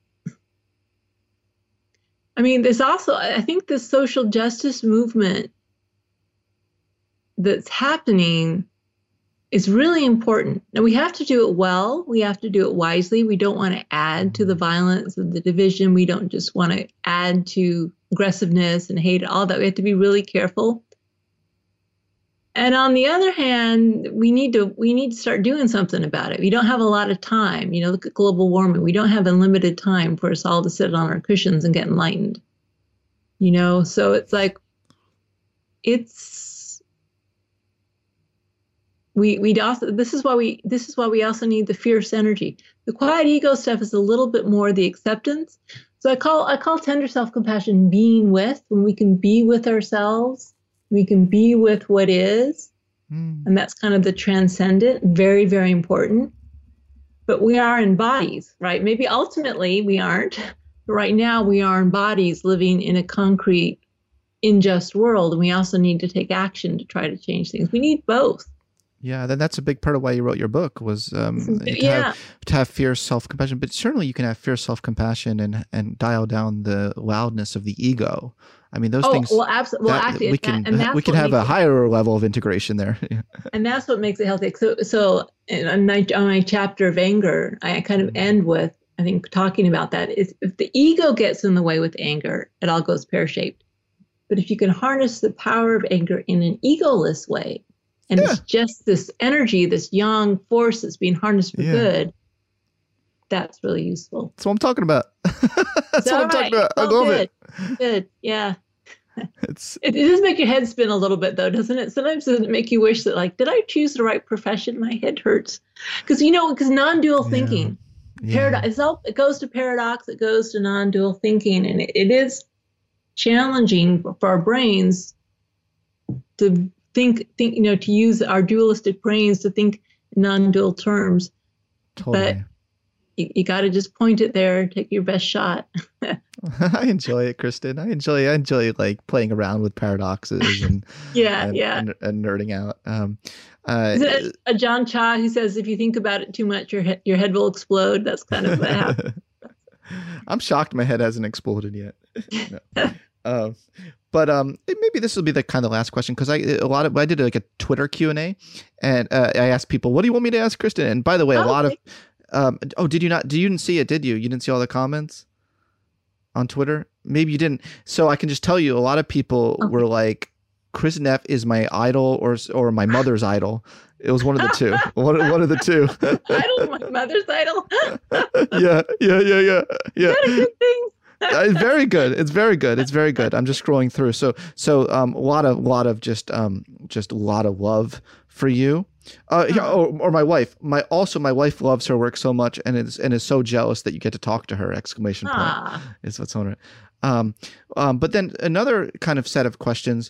I mean, there's also, I think the social justice movement that's happening is really important. Now, we have to do it well. We have to do it wisely. We don't want to add to the violence and the division. We don't just want to add to aggressiveness and hate, all that. We have to be really careful. And on the other hand, we need to start doing something about it. We don't have a lot of time. Look at global warming. We don't have unlimited time for us all to sit on our cushions and get enlightened. So it's like, this is why we also need the fierce energy. The quiet ego stuff is a little bit more the acceptance. So I call tender self-compassion being with, when we can be with ourselves. We can be with what is, and that's kind of the transcendent, very, very important. But we are in bodies, right? Maybe ultimately we aren't, but right now we are in bodies living in a concrete, unjust world, and we also need to take action to try to change things. We need both. Yeah, then that's a big part of why you wrote your book was to have fierce self-compassion. But certainly you can have fierce self-compassion and dial down the loudness of the ego. I mean, those things. Well, absolutely. Well, actually, we can have a higher level of integration there. And that's what makes it healthy. So on my chapter of anger, I kind of end with, I think, talking about that. Is if the ego gets in the way with anger, it all goes pear-shaped. But if you can harness the power of anger in an egoless way, and it's just this energy, this yang force that's being harnessed for good, that's really useful. That's what I'm talking about. That's what I'm talking about. I love it. Good. Yeah. It does make your head spin a little bit, though, doesn't it? Sometimes doesn't it make you wish that, like, did I choose the right profession? My head hurts. Because non-dual thinking. Paradox. It goes to paradox. It goes to non-dual thinking. And it is challenging for our brains to think, to use our dualistic brains to think in non-dual terms. Totally. But you got to just point it there, take your best shot. I enjoy it, Kristen. I enjoy like playing around with paradoxes and and nerding out. Is it a John Cha who says if you think about it too much, your head will explode? That's kind of what happens. I'm shocked my head hasn't exploded yet. No. But maybe this will be the kind of last question, because I did like a Twitter Q&A, and I asked people, what do you want me to ask Kristen? And by the way, a lot of did you not? You didn't see it, did you? You didn't see all the comments on Twitter? Maybe you didn't. So I can just tell you, a lot of people were like, Kristen Neff is my idol or my mother's idol. It was one of the two. One of the two. Idol, my mother's idol. Yeah. Is that a good thing? It's very good. It's very good. It's very good. I'm just scrolling through. So a lot of just a lot of love for you. Or my wife. My wife loves her work so much and is so jealous that you get to talk to her! Exclamation point is what's on it. But then another kind of set of questions.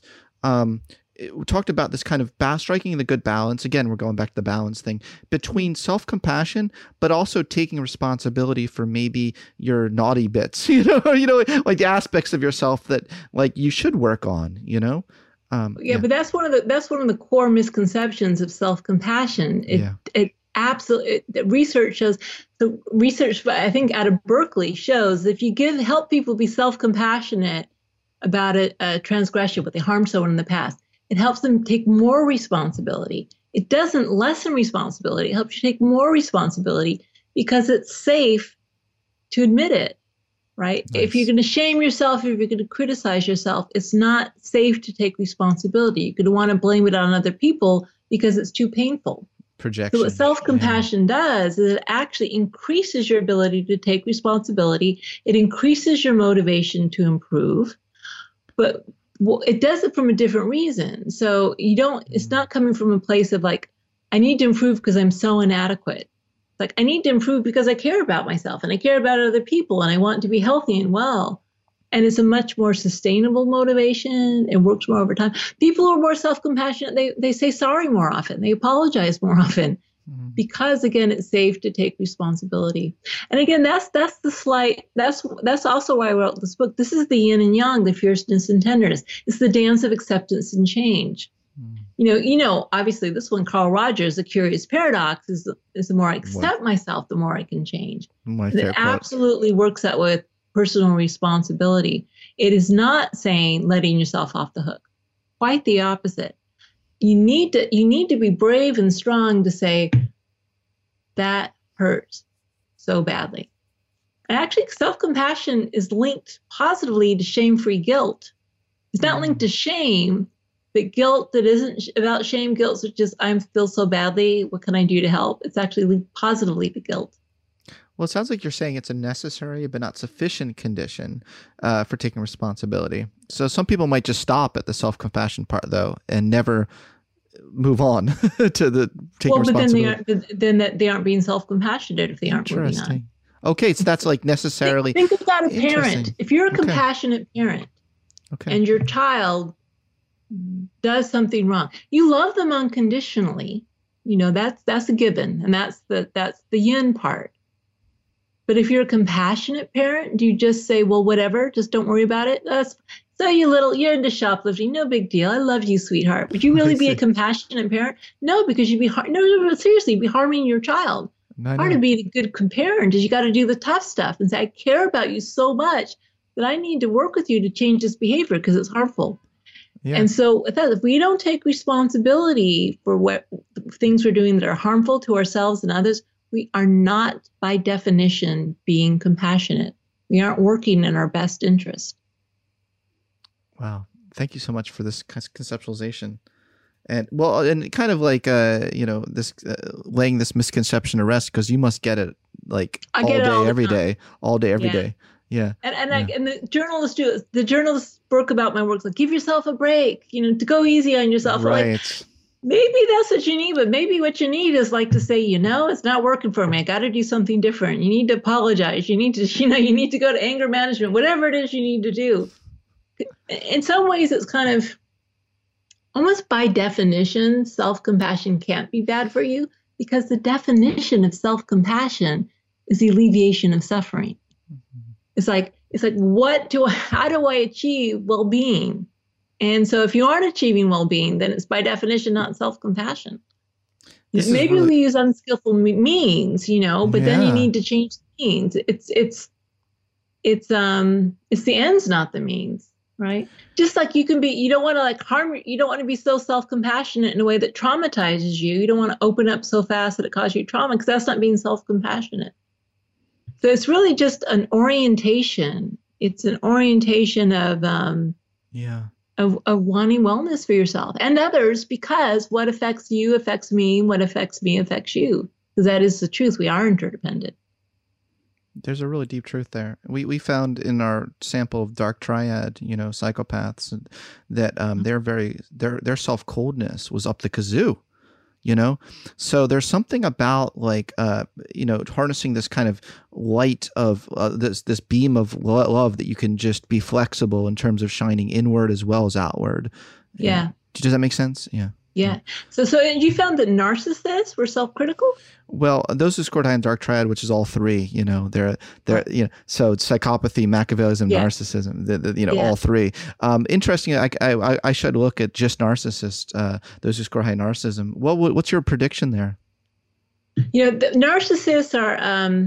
We talked about this kind of striking the good balance. Again, we're going back to the balance thing between self-compassion, but also taking responsibility for maybe your naughty bits, like the aspects of yourself that like you should work on, But that's one of the core misconceptions of self-compassion. It absolutely, research shows, the research I think out of Berkeley shows if you help people be self-compassionate about a transgression, what they harmed someone in the past, it helps them take more responsibility. It doesn't lessen responsibility. It helps you take more responsibility because it's safe to admit it, right? Nice. If you're going to shame yourself, if you're going to criticize yourself, it's not safe to take responsibility. You're going to want to blame it on other people because it's too painful. Projection. So what self-compassion does is it actually increases your ability to take responsibility. It increases your motivation to improve, but it does it from a different reason. So it's not coming from a place of like, I need to improve because I'm so inadequate. Like, I need to improve because I care about myself and I care about other people and I want to be healthy and well. And it's a much more sustainable motivation. It works more over time. People who are more self-compassionate, they say sorry more often. They apologize more often because, again, it's safe to take responsibility. And again, that's also why I wrote this book. This is the yin and yang, the fierceness and tenderness. It's the dance of acceptance and change. You know, obviously this one, Carl Rogers, The Curious Paradox, is the more I accept myself, the more I can change. It absolutely works that way with personal responsibility. It is not saying letting yourself off the hook. Quite the opposite. You need to be brave and strong to say that hurts so badly. And actually, self-compassion is linked positively to shame-free guilt. It's not linked to shame, but guilt that isn't about shame. Guilt is just, I feel so badly. What can I do to help? It's actually linked positively to guilt. Well, it sounds like you're saying it's a necessary but not sufficient condition for taking responsibility. So some people might just stop at the self-compassion part, though, and never move on to the taking responsibility. But then they aren't being self-compassionate if they aren't moving on. Okay, so that's like necessarily. Think about a parent. If you're a compassionate parent and your child does something wrong, you love them unconditionally. You know, that's a given, and that's the yin part. But if you're a compassionate parent, do you just say, well, whatever, just don't worry about it? You're into shoplifting, no big deal. I love you, sweetheart. Would you really be a compassionate parent? No, because you'd be seriously, be harming your child. Part of being a good parent is you got to do the tough stuff and say, I care about you so much that I need to work with you to change this behavior because it's harmful. Yeah. And so if we don't take responsibility for what things we're doing that are harmful to ourselves and others, we are not, by definition, being compassionate. We aren't working in our best interest. Wow. Thank you so much for this conceptualization. And kind of like, this laying this misconception to rest, because you must get it like all day, every day. Yeah. And the journalists do it. The journalists broke about my work, like, give yourself a break, to go easy on yourself. Right. Like, maybe that's what you need, but maybe what you need is like to say, it's not working for me. I got to do something different. You need to apologize. You need to, you need to go to anger management, whatever it is you need to do. In some ways, it's kind of almost by definition, self-compassion can't be bad for you, because the definition of self-compassion is the alleviation of suffering. Mm-hmm. It's like, how do I achieve well-being? And so if you aren't achieving well-being, then it's by definition not self-compassion. Maybe we use unskillful means, but then you need to change the means. It's the ends, not the means, right? Just like you don't want to you don't want to be so self-compassionate in a way that traumatizes you. You don't want to open up so fast that it causes you trauma, because that's not being self-compassionate. So it's really just an orientation. It's an orientation of wanting wellness for yourself and others, because what affects you affects me, what affects me affects you. Because that is the truth. We are interdependent. There's a really deep truth there. We found in our sample of dark triad, psychopaths, that their self-coldness was up the kazoo. So there's something about harnessing this kind of light of this beam of love that you can just be flexible in terms of shining inward as well as outward. Yeah. Does that make sense? Yeah. Yeah. So you found that narcissists were self-critical? Well, those who scored high in dark triad, which is all three, they're so it's psychopathy, Machiavellism, narcissism, all three. Interesting. I should look at just narcissists, those who score high in narcissism. What's your prediction there? The narcissists are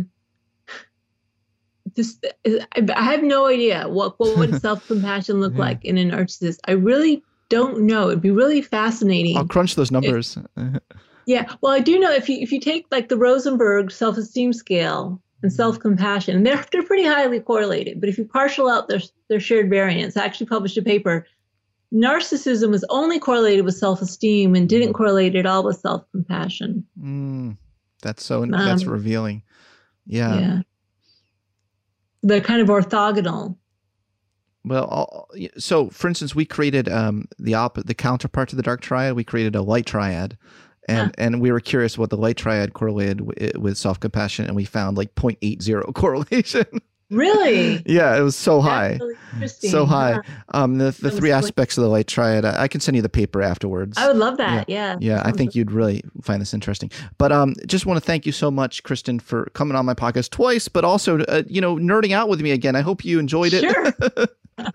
I have no idea what would self-compassion look like in a narcissist. I really don't know. It'd be really fascinating. I'll crunch those numbers. Yeah. Well, I do know if you take like the Rosenberg self-esteem scale and self-compassion, they're pretty highly correlated. But if you partial out their shared variance, I actually published a paper. Narcissism was only correlated with self-esteem and didn't correlate at all with self-compassion. That's revealing. Yeah. They're kind of orthogonal. Well, so for instance, we created the counterpart to the dark triad. We created a light triad, and we were curious what the light triad correlated with self-compassion, and we found like 0.80 correlation. Really? Yeah, it was so high. Really interesting. So high. The three aspects of the light triad. I can send you the paper afterwards. I would love that. Yeah. I think you'd really find this interesting. But just want to thank you so much, Kristen, for coming on my podcast twice, but also nerding out with me again. I hope you enjoyed it. Sure.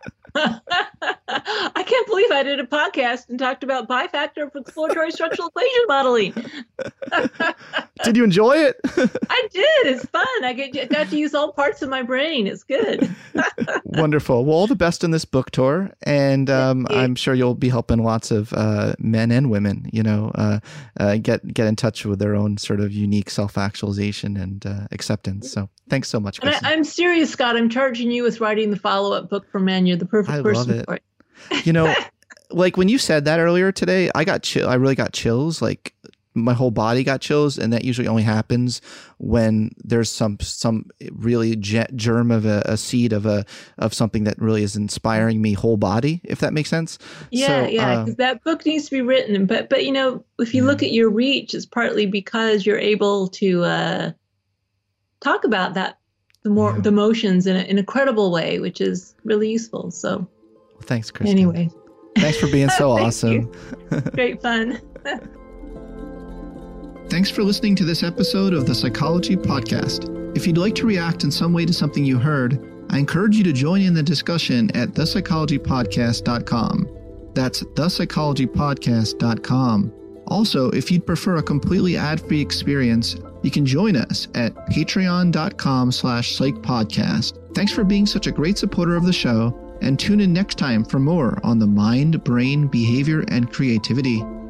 I can't believe I did a podcast and talked about bifactor of exploratory structural equation modeling. Did you enjoy it? I did. It's fun. I got to use all parts of my brain. It's good. Wonderful. Well, all the best in this book tour. And I'm sure you'll be helping lots of men and women, get in touch with their own sort of unique self-actualization and acceptance. So thanks so much, Kristen. I'm serious, Scott. I'm charging you with writing the follow-up book for Men. You're the perfect person for it. Like when you said that earlier today, I really got chills. Like my whole body got chills, and that usually only happens when there's some really germ of a seed of something that really is inspiring me whole body, if that makes sense. Yeah, because that book needs to be written. But if you look at your reach, it's partly because you're able to talk about that the emotions in a credible way, which is really useful. So, thanks, Kristen. Anyway, thanks for being so awesome. Great fun. Thanks for listening to this episode of the Psychology Podcast. If you'd like to react in some way to something you heard, I encourage you to join in the discussion at thepsychologypodcast.com. That's thepsychologypodcast.com. Also, if you'd prefer a completely ad-free experience, you can join us at patreon.com/psychpodcast. Thanks for being such a great supporter of the show, and tune in next time for more on the mind, brain, behavior, and creativity.